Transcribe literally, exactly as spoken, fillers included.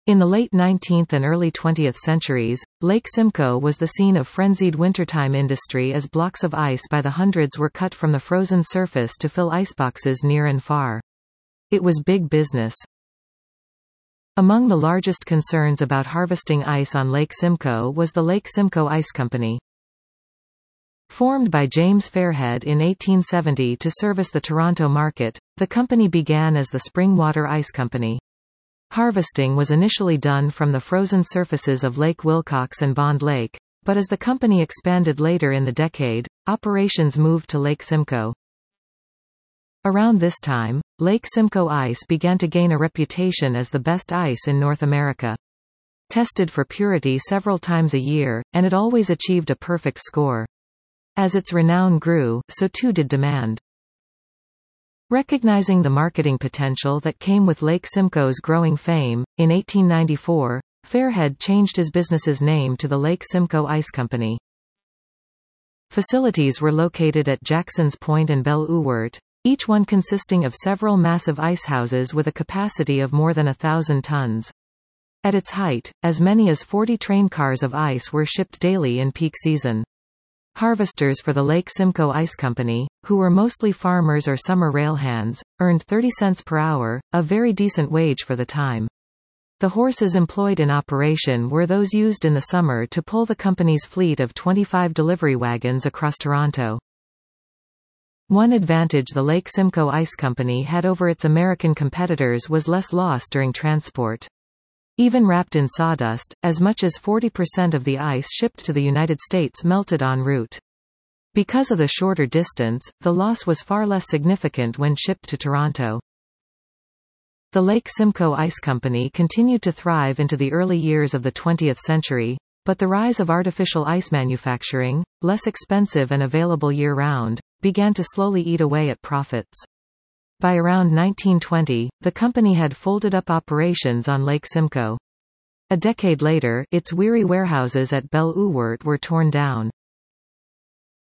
In the late nineteenth and early twentieth centuries, Lake Simcoe was the scene of frenzied wintertime industry as blocks of ice by the hundreds were cut from the frozen surface to fill iceboxes near and far. It was big business. Among the largest concerns about harvesting ice on Lake Simcoe was the Lake Simcoe Ice Company. Formed by James Fairhead in eighteen seventy to service the Toronto market, the company began as the Springwater Ice Company. Harvesting was initially done from the frozen surfaces of Lake Wilcox and Bond Lake, but as the company expanded later in the decade, operations moved to Lake Simcoe. Around this time, Lake Simcoe ice began to gain a reputation as the best ice in North America. Tested for purity several times a year, and it always achieved a perfect score. As its renown grew, so too did demand. Recognizing the marketing potential that came with Lake Simcoe's growing fame, in eighteen ninety-four, Fairhead changed his business's name to the Lake Simcoe Ice Company. Facilities were located at Jacksons Point and Belle Ouert, each one consisting of several massive icehouses with a capacity of more than a thousand tons. At its height, as many as forty train cars of ice were shipped daily in peak season. Harvesters for the Lake Simcoe Ice Company, who were mostly farmers or summer railhands, earned thirty cents per hour, a very decent wage for the time. The horses employed in operation were those used in the summer to pull the company's fleet of twenty-five delivery wagons across Toronto. One advantage the Lake Simcoe Ice Company had over its American competitors was less loss during transport. Even wrapped in sawdust, as much as forty percent of the ice shipped to the United States melted en route. Because of the shorter distance, the loss was far less significant when shipped to Toronto. The Lake Simcoe Ice Company continued to thrive into the early years of the twentieth century, but the rise of artificial ice manufacturing, less expensive and available year-round, began to slowly eat away at profits. By around nineteen twenty, the company had folded up operations on Lake Simcoe. A decade later, its weary warehouses at Belle Ouert were torn down.